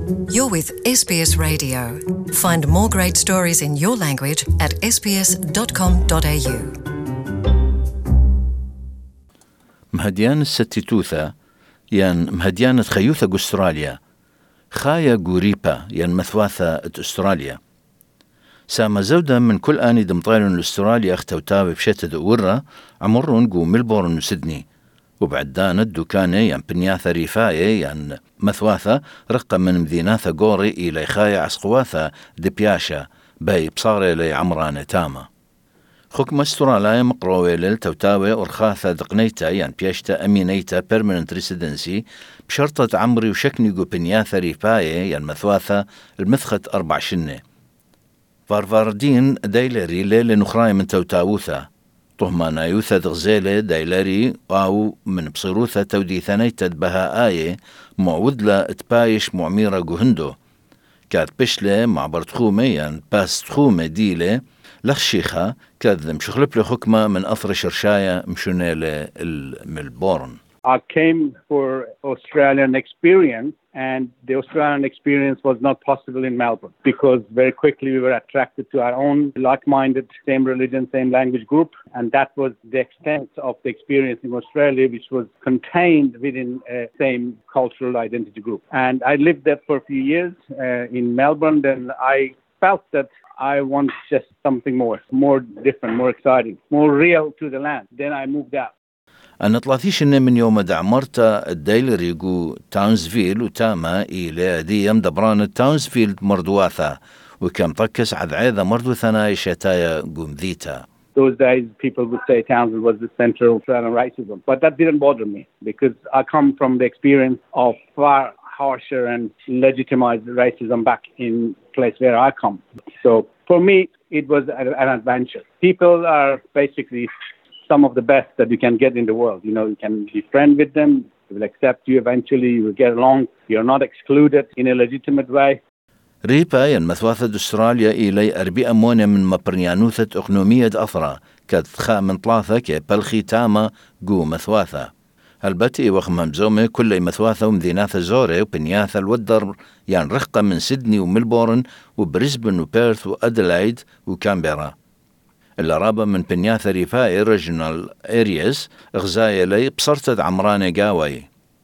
You're with SBS Radio. Find more great stories in your language at sbs.com.au. مهديان الستيتوثا مهديان خيوثة أستراليا خايا غوريبا مثواثة أستراليا ساما زودة من كل آني دمطالون الأستراليا اختوتاوي بشتة دورة عمرون قو ملبورن وسيدني وبعد دانت دوكاني بنياثة ريفاية مثواثة رقة من مديناثة غوري إلى خايا عسقواثة دبياشا باي بصاري لي عمرانة تاما حكم استراليا مقروي للتوتاوي أرخاثة دقنيتا بياشتا أمينيتا permanent residency بشرطة عمري وشكني قو بنياثة ريفاية مثواثة المثخت 4 شنة فارفاردين دايلري ليل نخراي من توتاوثة طهمانا يوثة غزيلة دايلري أو من بصيروثة توديثانيتا بها آية معودلة تبايش معميرة جهندو كاد بشلة مع برتخومة باس تخومة ديلة لخشيخة كاد مشغلب له حكمة من أثر شرشاية مشونيلة الملبورن. I came for Australian experience, and the Australian experience was not possible in Melbourne because very quickly we were attracted to our own like-minded, same religion, same language group, and that was the extent of the experience in Australia, which was contained within a same cultural identity group. And I lived there for a few years in Melbourne, then I felt that I want just something more different, more exciting, more real to the land. Then I moved out. أنا 30 من يوم دعمرتا الدايلر يقو تاونزفيل وتاما إلى ديام دبران تاونزفيل مردواثا وكم طكس عذعيذا مردو ثناي شتايا قمذيتا. Those days people would say Townsville was the center of Australian racism, but that didn't bother me because I come from the experience of far harsher and legitimized racism back in place where I come. So for me, it was an adventure. People are basically some of the best that you can get in the world. You know, you can be friends with them, they will accept you eventually, you will get along, you're not excluded in a legitimate way. ريبا مثواثة أستراليا إلي 4 مونة من مبرنيانوثة أقنومية أثرى كتخاء من طلاثة كبلخي تاما قو مثواثة هالبتي وخمهم زومي كل مثواثة ومديناثة زوري وبنياثة الودر رقة من سيدني وملبورن وبريسبن وبيرث وأدلايد وكامبيرا الرابة من بنياثة ريفاي ريجنال ارياس غزايا لي بصرتد عمرانة قاوي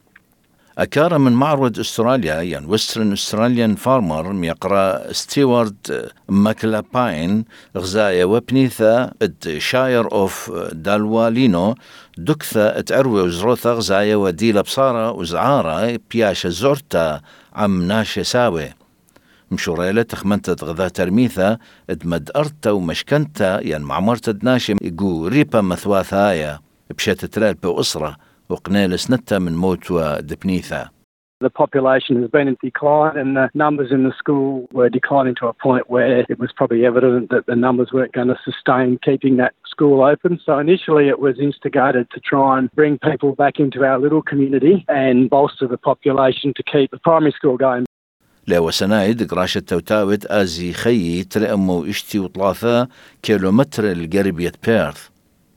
أكارا من معرض أستراليا وسترن أستراليان فارمر ميقرا ستيوارد ماكلاباين غزايا وبنيثا شاير أوف دالوالينو دكثة تعروي وزروثة غزايا وديلا بصارة وزعارة بياشا زورتا عم ناشا ساوي مشوريلة تخمنت غذا ترميثة ادمد أرتا ومشكنتا معمرتا دناشي يقو ريبا مثواثايا بشات تلال بأسرة وقنيل سنتا من موت ودبنيثا. The population has been in decline and the numbers in the school were declining to a point where it was probably evident that the numbers weren't going to sustain keeping that school open. So initially it was instigated to try and bring people back into our little community and bolster the population to keep the primary school going. لو سنايد قراشة توتاوت أزي خيي تلأمو إشتي وطلاثة كيلومتر القربية بيرث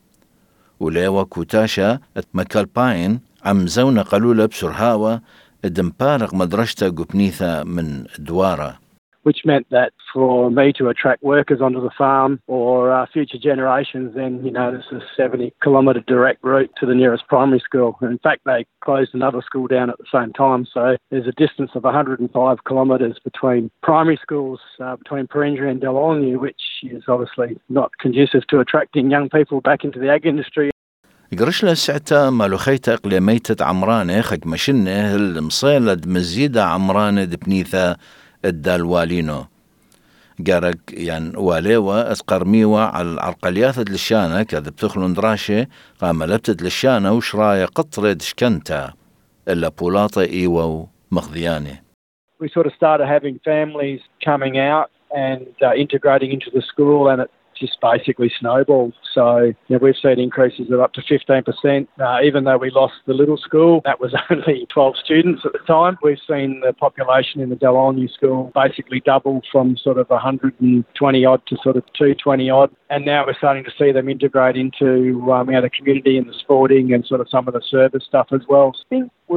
وليوا كوتاشا اتمكالباين عم زونة قلولة بسرهاوة ادمبارق مدرشتا قبنيثة من دوارة. Which meant that for me to attract workers onto the farm or future generations, then, there's a 70-kilometre direct route to the nearest primary school. In fact, they closed another school down at the same time. So there's a distance of 105 kilometres between primary schools, between Perenjori and Dalhousie, which is obviously not conducive to attracting young people back into the ag industry. يقرش له سعتا مالوخيتا إقليميتة عمرانة خك مشنه المصيلة مزيدة عمرانة دبنيثة الدالوالينو قارك واليوة اسقرميوة على العرقليات للشانة كذا بتخلون دراشة قام لبتت للشانة وشراية قطرة دشكنتا إلا بولاطة إيوة مخذيانة. We sort of started having families coming out and integrating into the school, and it just basically snowballed. So we've seen increases of up to 15%. Even though we lost the little school, that was only 12 students at the time. We've seen the population in the Dalhousie school basically double from sort of 120 odd to sort of 220 odd. And now we're starting to see them integrate into the community and the sporting and sort of some of the service stuff as well. I think we've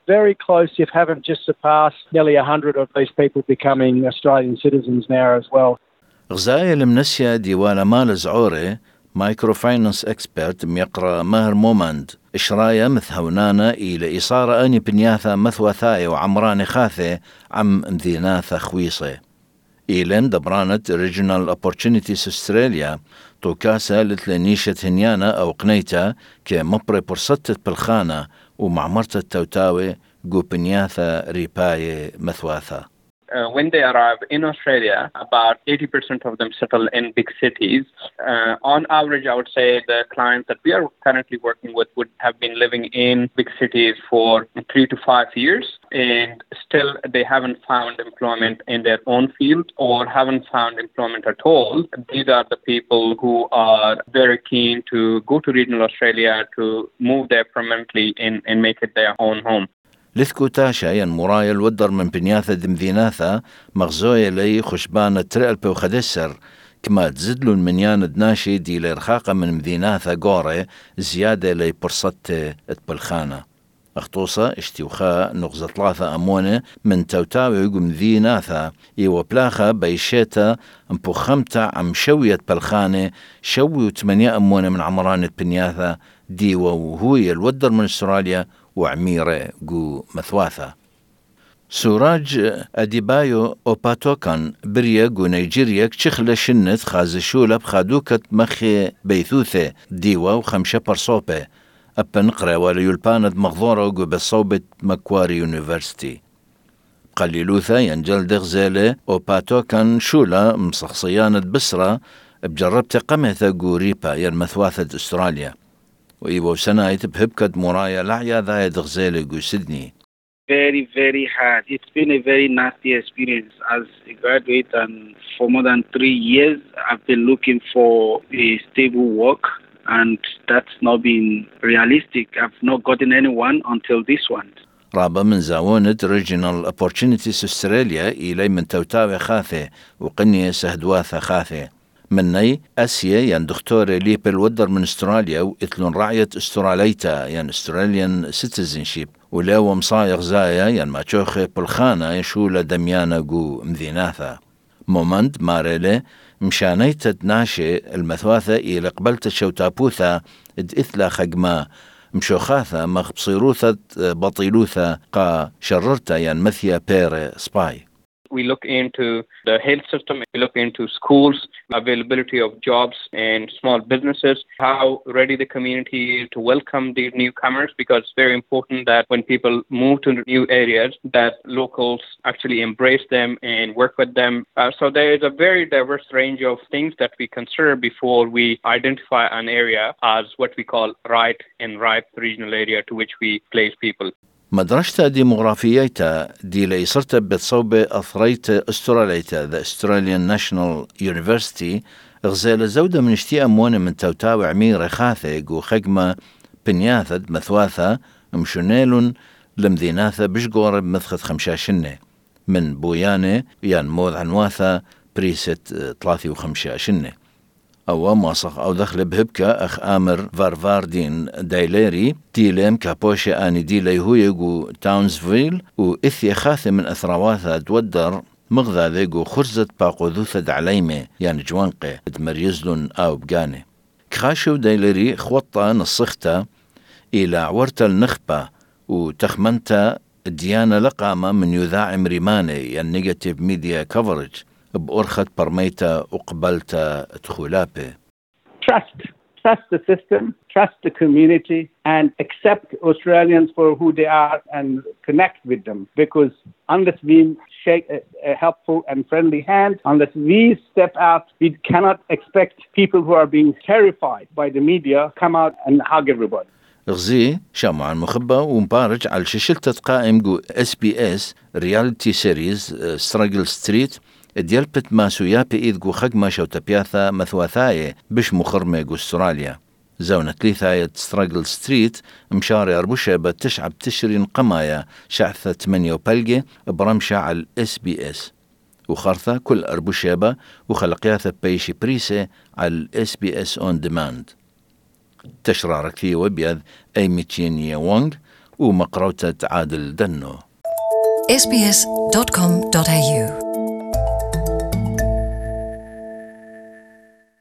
very close, if haven't just surpassed, nearly 100 of these people becoming Australian citizens now as well. غزايا المنسيا ديوالا مال زعوري مايكرو فاينانس اكسبرت ميقرا ماهر موماند إشرايا مثهونانا إلى إصارة أني بنياثا مثوثاي وعمراني خاثي عم مذيناثا خويصي إيلن دبرانت Regional Opportunities Australia توكاسا لتلنيشة هنيانا أو قنيتا كمبري برصتت بالخانة ومعمرت التوتاوي جو بنياثا ريباي مثواثا. When they arrive in Australia, about 80% of them settle in big cities. On average, I would say the clients that we are currently working with would have been living in big cities for 3 to 5 years, and still they haven't found employment in their own field or haven't found employment at all. These are the people who are very keen to go to regional Australia to move there permanently and make it their own home. لثكو تاشا ين مرايا الودر من بنياثة دمذيناثا مغزوية لي خشبانة ترقل وخدسر كما تزدلو المنيان دناشي دي لرخاقة من مذيناثا قوري زيادة لي برصت اتبالخانة اخطوصة اشتيوخا نغزة ثلاثة أمونة من توتاوي يقوم ذيناثا يو بلاخة بيشيتا مبوخمتا عم شوية بالخانة شوي 8 أمونة من عمرانة بنياثا ديوا وهوية الودر من استراليا وعميرة جو مثواثة. سوراج أديبايو أوباتوكان بريا جو نيجيريا كشخلة شنت خازشولة بخادوكة مخي بيثوثة ديوا و5 برصوبة أبن قريوالي يلباند مغضورة جو بصوبة مكواري يونيفرسيتي. قليلوثة ينجل دغزالة أوباتوكان شولة مصخصيانة بسرة بجربت قمثة جو ريبا ين مثواثة أستراليا. وإيبو سنايت بهبكت مرايا لعيا ذا يدغزالي جو سيدني. Very, very hard. It's been a very nasty experience. As a graduate and for more than 3 years, I've been looking for a stable work and that's not been realistic. I've not gotten anyone until this one. رابا من زاونة Regional Opportunities Australia إلي من توتاوي خاثي وقنية سهدواثة خاثي. مني أسيا ين دكتورة ليبل ودر من استراليا وإثلون رعية استراليتا ين Australian citizenship ولاو مصايغ زايا ين ماتشوخي بالخانة يشولة دميانا جو مذيناثا. مومند ماريلي مشانيت تناشي المثواثة إلى قبلت الشوتابوثا إثلا خقما مشوخاثا مخبصيروثة بطيلوثا قا شررتا ين مثيا بيري سباي. We look into the health system, we look into schools, availability of jobs and small businesses, how ready the community is to welcome these newcomers, because it's very important that when people move to new areas, that locals actually embrace them and work with them. So there is a very diverse range of things that we consider before we identify an area as what we call right and ripe regional area to which we place people. مدرسة ديموغرافياتا دي لي صرت بتصوبة أثريت أستراليتا The Australian National University غزالة زودة من اشتي أمونة من توتاوي عميرة خاثة جو خقمة بنياثة مثواثة مشونيلون لمذيناثة بشقورة بمثخة 5 من بويانة يان موض عنواثة بريست 53 أو موصخ أو دخل بهبكة أخ آمر فارفاردين دايليري ديليم كابوشي آني ديلي هو يقو تاونزفيل وإثي خاثة من أثرواثة تودر مغذا ذيقو خرزة باقو ذوثة دعليمة يعني جوانقي مريزلون أو بقاني كخاشو دايليري خوطة نصختا إلى عورتا النخبة وتخمنتا ديانة لقامة من يذاع مريماني يعني نيجاتيف ميديا كفرج بأرخت برميتا وقبلتا دخولابي. Trust the system, trust the community, and accept Australians for who they are and connect with them. Because unless we shake a helpful and friendly hand, unless we step out, we cannot expect people who are being terrified by the media come out and hug everybody. غزي شامع المخبة ومبارج على شاشلة قائم جو SBS رياليتي سيريز ستراجل ستريت ديالبت ما سويابي إذ جو خقما شوتا بياثا مثواثاية بش مخرمة جو استراليا. زونة ليثاية ستراجل ستريت مشاري أربوشة بتشعب تشرين قمايا شعثة 8 وبلغة برمشة على SBS وخارثة كل أربوشة وخلقياثة بيشي بريسة على SBS on demand. تشرارك في وبياذ أي ميتشينيا وونغ ومقروتة عادل دنو. sbs.com.au